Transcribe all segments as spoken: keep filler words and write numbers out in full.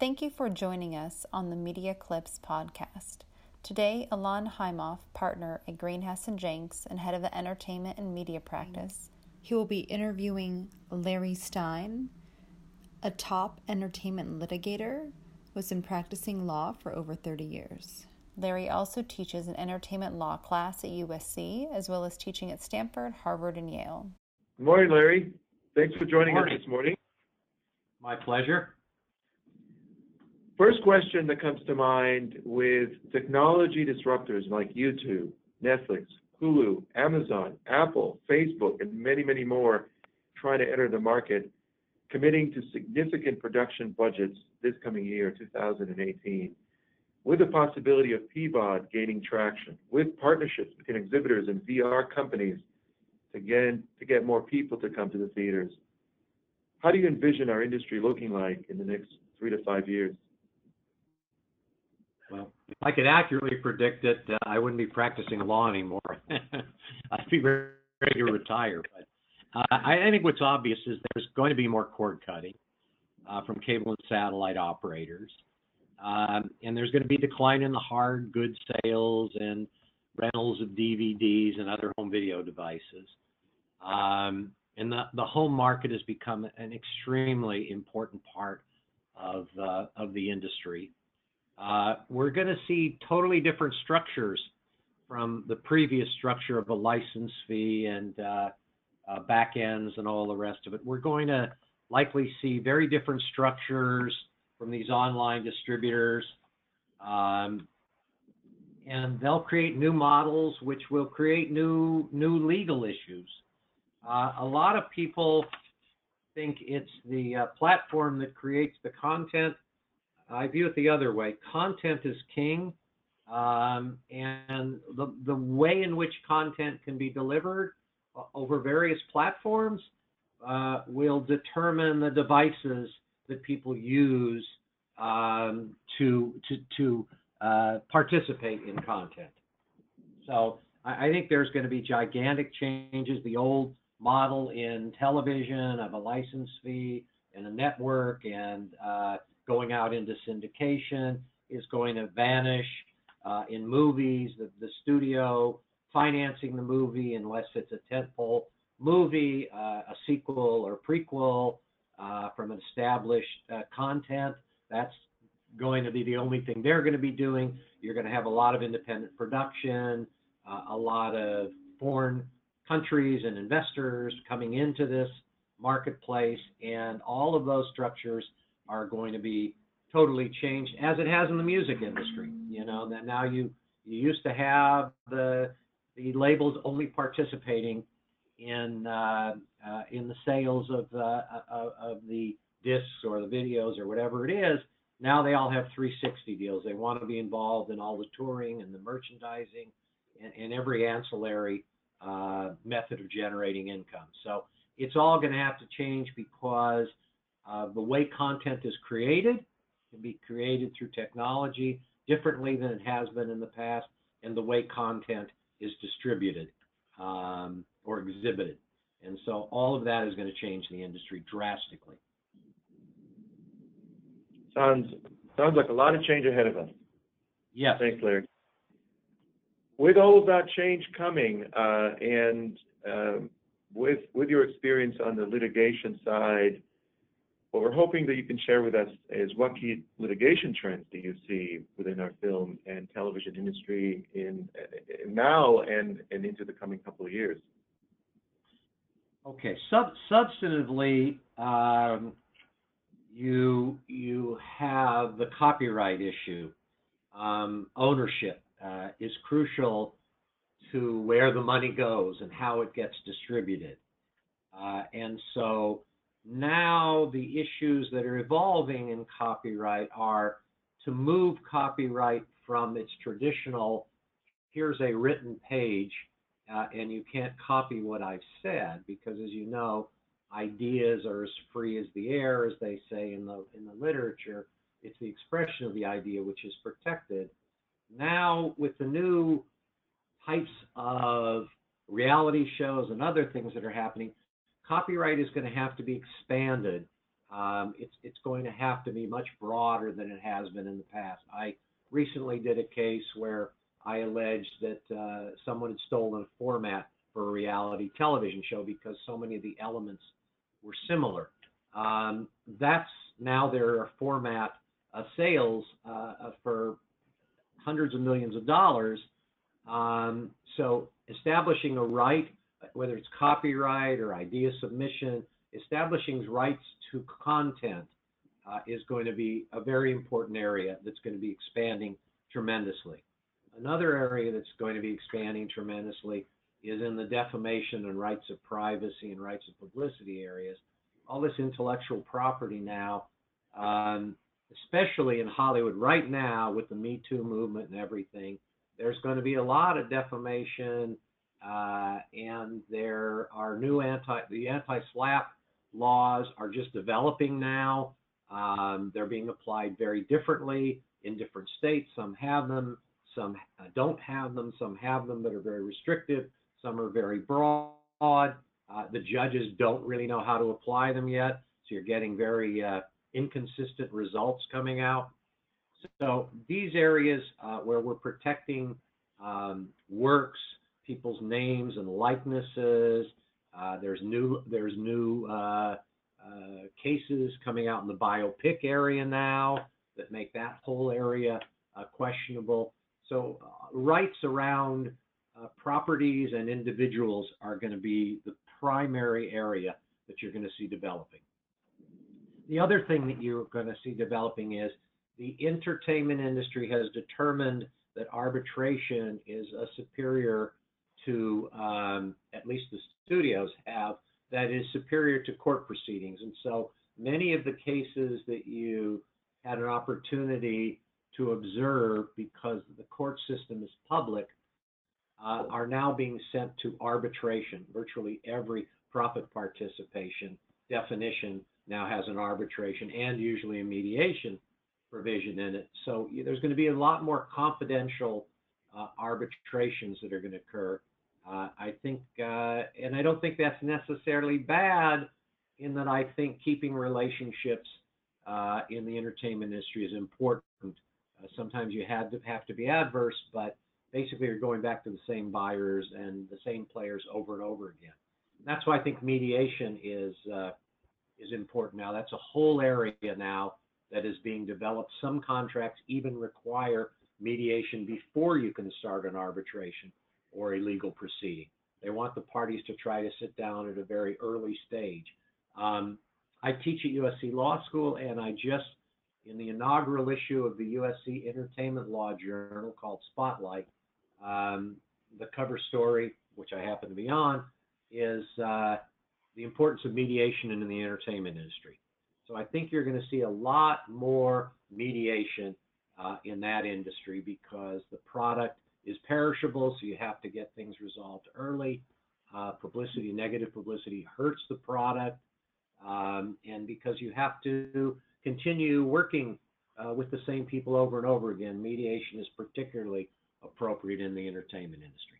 Thank you for joining us on the Media Clips podcast. Today, Alon Heimoff, partner at Greenhouse and Jenks and head of the entertainment and media practice. He will be interviewing Larry Stein, a top entertainment litigator who has been practicing law for over thirty years. Larry also teaches an entertainment law class at U S C, as well as teaching at Stanford, Harvard, and Yale. Good morning, Larry. Thanks for joining us this morning. My pleasure. First question that comes to mind with technology disruptors like YouTube, Netflix, Hulu, Amazon, Apple, Facebook, and many, many more trying to enter the market, committing to significant production budgets this coming year, two thousand eighteen, with the possibility of P V O D gaining traction, with partnerships between exhibitors and V R companies to get, to get more people to come to the theaters. How do you envision our industry looking like in the next three to five years? Well, if I could accurately predict it, uh, I wouldn't be practicing law anymore. I'd be ready to retire. But uh, I, I think what's obvious is there's going to be more cord cutting uh, from cable and satellite operators. Um, and there's going to be decline in the hard goods sales and rentals of D V Ds and other home video devices. Um, and the, the home market has become an extremely important part of, uh, of the industry. Uh, we're going to see totally different structures from the previous structure of a license fee and uh, uh, back ends and all the rest of it. We're going to likely see very different structures from these online distributors, um, and they'll create new models which will create new new legal issues. Uh, a lot of people think it's the uh, platform that creates the content. I view it the other way. Content is king, um, and the, the way in which content can be delivered over various platforms uh, will determine the devices that people use um, to, to, to uh, participate in content. So I, I think there's going to be gigantic changes. The old model in television of a license fee and a network and uh, going out into syndication is going to vanish. Uh, in movies, the, the studio financing the movie unless it's a tentpole movie, uh, a sequel or prequel uh, from an established uh, content, that's going to be the only thing they're going to be doing. You're going to have a lot of independent production, uh, a lot of foreign countries and investors coming into this marketplace, and all of those structures are going to be totally changed, as it has in the music industry. You know, that now you you used to have the the labels only participating in uh, uh, in the sales of uh, of, of the discs or the videos or whatever it is. Now they all have three sixty deals. They want to be involved in all the touring and the merchandising and, and every ancillary uh, method of generating income. So it's all going to have to change because Uh, the way content is created can be created through technology differently than it has been in the past, and the way content is distributed um, or exhibited. And so all of that is going to change the industry drastically. Sounds sounds like a lot of change ahead of us. Yes. Thanks, Larry. With all of that change coming, uh, and um, with with your experience on the litigation side, what we're hoping that you can share with us is what key litigation trends do you see within our film and television industry in, in now and, and into the coming couple of years? Okay, Sub substantively, um, you you have the copyright issue. Um, ownership uh, is crucial to where the money goes and how it gets distributed, uh, and so now the issues that are evolving in copyright are to move copyright from its traditional, here's a written page, uh, and you can't copy what I've said, because as you know, ideas are as free as the air, as they say in the, in the literature. It's the expression of the idea which is protected. Now, with the new types of reality shows and other things that are happening, copyright is going to have to be expanded Um, it's it's going to have to be much broader than it has been in the past. I recently did a case where I alleged that uh, someone had stolen a format for a reality television show because so many of the elements were similar. Um, that's now there are format uh, sales uh, for hundreds of millions of dollars. Um, so establishing a right, whether it's copyright or idea submission, establishing rights to content uh, is going to be a very important area that's going to be expanding tremendously. Another area that's going to be expanding tremendously is in the defamation and rights of privacy and rights of publicity areas. All this intellectual property now, um, especially in Hollywood right now with the Me Too movement and everything, there's going to be a lot of defamation, uh, and there are new anti, the anti-slap laws are just developing now. Um, they're being applied very differently in different states. Some have them, some don't have them, some have them that are very restrictive, some are very broad. Uh, the judges don't really know how to apply them yet, so you're getting very uh, inconsistent results coming out. So these areas uh, where we're protecting um, works, people's names and likenesses, uh, there's new there's new uh, uh, cases coming out in the biopic area now that make that whole area uh, questionable. So uh, rights around uh, properties and individuals are going to be the primary area that you're going to see developing. The other thing that you're going to see developing is the entertainment industry has determined that arbitration is a superior to, um, at least the studios have, that is superior to court proceedings. And so many of the cases that you had an opportunity to observe because the court system is public uh, are now being sent to arbitration. Virtually every profit participation definition now has an arbitration and usually a mediation provision in it. So there's going to be a lot more confidential uh, arbitrations that are going to occur. Uh, I think, uh, and I don't think that's necessarily bad, in that I think keeping relationships uh, in the entertainment industry is important. Uh, sometimes you had to have to be adverse, but basically you're going back to the same buyers and the same players over and over again. And that's why I think mediation is uh, is important now. That's a whole area now that is being developed. Some contracts even require mediation before you can start an arbitration or a legal proceeding. They want the parties to try to sit down at a very early stage. Um, I teach at U S C Law School, and I just, in the inaugural issue of the U S C Entertainment Law Journal called Spotlight, um, the cover story, which I happen to be on, is uh, the importance of mediation in the entertainment industry. So I think you're going to see a lot more mediation uh, in that industry because the product is perishable, so you have to get things resolved early. Uh, publicity, negative publicity hurts the product, um, and because you have to continue working uh, with the same people over and over again, mediation is particularly appropriate in the entertainment industry.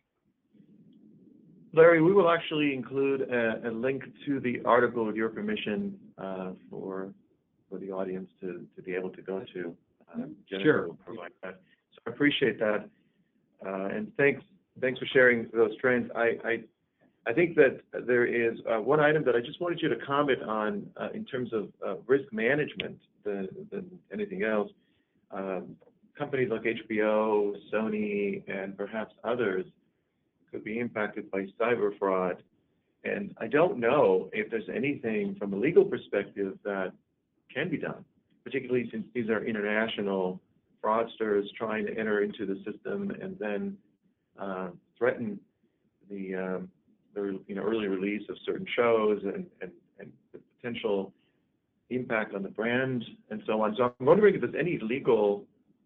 Larry, we will actually include a, a link to the article with your permission uh, for for the audience to, to be able to go to. Uh, Jennifer Sure. will provide that. So I appreciate that, uh, and thanks thanks for sharing those trends. I I, I think that there is uh, one item that I just wanted you to comment on uh, in terms of uh, risk management than, than anything else. Um, companies like H B O, Sony, and perhaps others could be impacted by cyber fraud. And I don't know if there's anything from a legal perspective that can be done, particularly since these are international fraudsters trying to enter into the system and then uh, threaten the, um, the you know, early release of certain shows and, and, and the potential impact on the brand and so on. So I'm wondering if there's any legal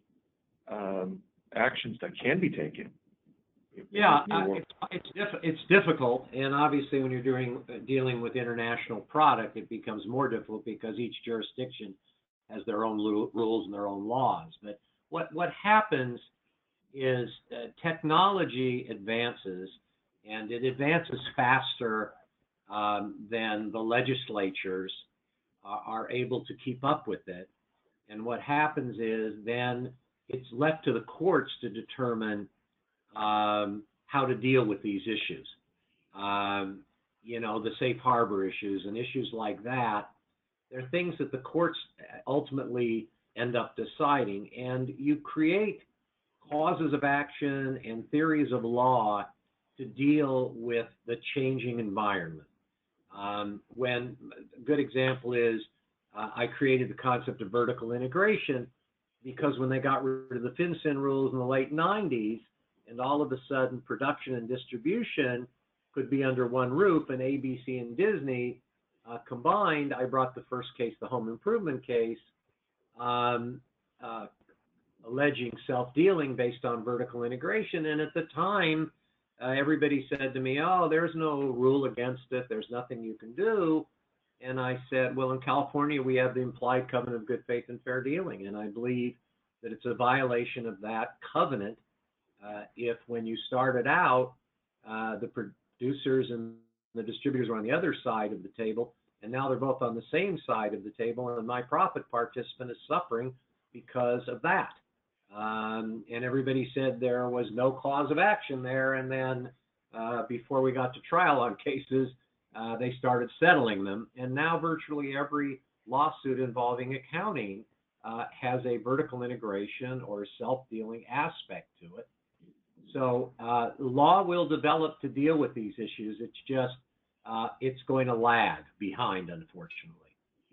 um, actions that can be taken. Yeah, uh, it's it's, diff- it's difficult, and obviously when you're doing uh, dealing with international product, it becomes more difficult because each jurisdiction has their own lu- rules and their own laws. But what what happens is uh, technology advances, and it advances faster um, than the legislatures are, are able to keep up with it. And what happens is then it's left to the courts to determine um, how to deal with these issues. Um, you know, the safe harbor issues and issues like that. They're things that the courts ultimately end up deciding. And you create causes of action and theories of law to deal with the changing environment. Um, when a good example is uh, I created the concept of vertical integration because when they got rid of the FinCEN rules in the late nineties, and all of a sudden production and distribution could be under one roof, and A B C and Disney uh, combined, I brought the first case, the home improvement case, um, uh, alleging self-dealing based on vertical integration. And at the time, uh, everybody said to me, oh, there's no rule against it. There's nothing you can do. And I said, well, in California, we have the implied covenant of good faith and fair dealing. And I believe that it's a violation of that covenant uh, if when you started out, uh, the producers and the distributors were on the other side of the table, and now they're both on the same side of the table, and my profit participant is suffering because of that. Um, and everybody said there was no cause of action there, and then uh, before we got to trial on cases, uh, they started settling them, and now virtually every lawsuit involving accounting uh, has a vertical integration or self-dealing aspect to it. So uh, law will develop to deal with these issues. It's just, uh, it's going to lag behind, unfortunately.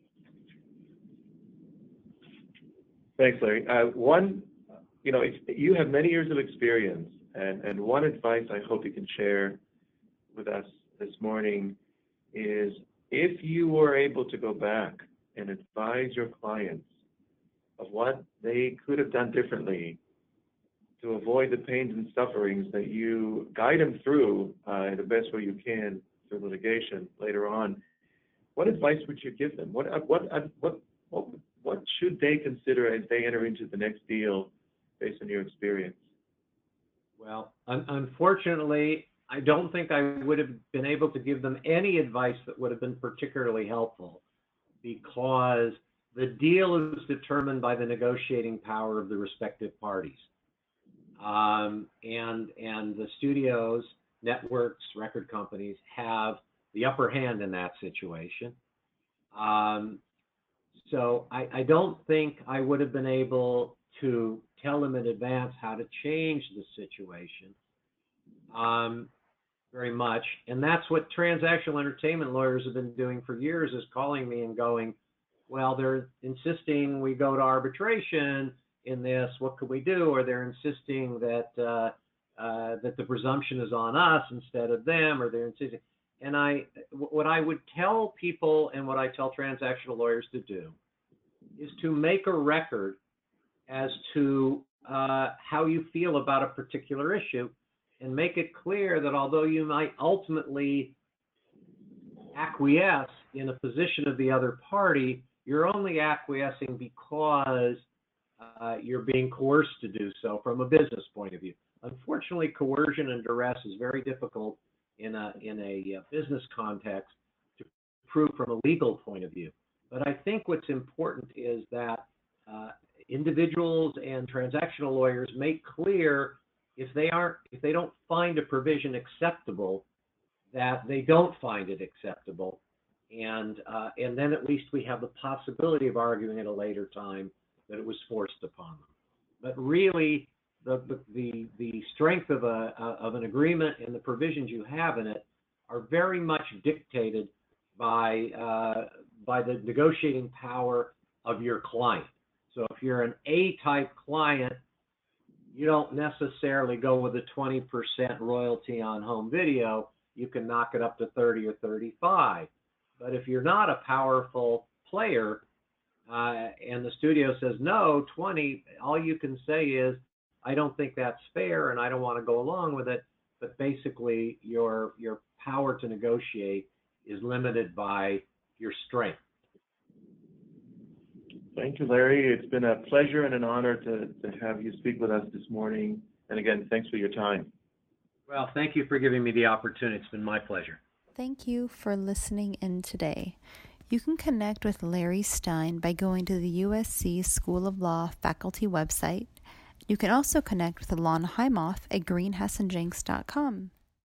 Thanks, Larry. Uh, one, you know, if you have many years of experience, and, and one advice I hope you can share with us this morning is if you were able to go back and advise your clients of what they could have done differently to avoid the pains and sufferings that you guide them through uh, in the best way you can through litigation later on, what advice would you give them? What what what what what should they consider as they enter into the next deal based on your experience? Well, un unfortunately, I don't think I would have been able to give them any advice that would have been particularly helpful, because the deal is determined by the negotiating power of the respective parties. Um, and, and the studios, networks, record companies have the upper hand in that situation. Um, so I, I don't think I would have been able to tell them in advance how to change the situation um, very much. And that's what transactional entertainment lawyers have been doing for years, is calling me and going, well, they're insisting we go to arbitration in this, what could we do? Or they're insisting that uh, uh, that the presumption is on us instead of them, or they're insisting. And I, what I would tell people and what I tell transactional lawyers to do is to make a record as to uh, how you feel about a particular issue, and make it clear that although you might ultimately acquiesce in a position of the other party, you're only acquiescing because Uh, you're being coerced to do so from a business point of view. Unfortunately, coercion and duress is very difficult in a in a uh, business context to prove from a legal point of view. But I think what's important is that uh, individuals and transactional lawyers make clear if they aren't if they don't find a provision acceptable, that they don't find it acceptable, and uh, and then at least we have the possibility of arguing at a later time that it was forced upon them. But really, the the the strength of a of an agreement and the provisions you have in it are very much dictated by uh, by the negotiating power of your client. So if you're an A-type client, you don't necessarily go with a twenty percent royalty on home video. You can knock it up to thirty or thirty-five. But if you're not a powerful player, Uh, and the studio says, no, twenty, all you can say is, I don't think that's fair and I don't want to go along with it. But basically, your, your power to negotiate is limited by your strength. Thank you, Larry. It's been a pleasure and an honor to, to have you speak with us this morning. And again, thanks for your time. Well, thank you for giving me the opportunity. It's been my pleasure. Thank you for listening in today. You can connect with Larry Stein by going to the U S C School of Law faculty website. You can also connect with Alon Heimoff at green hess and jenks dot com.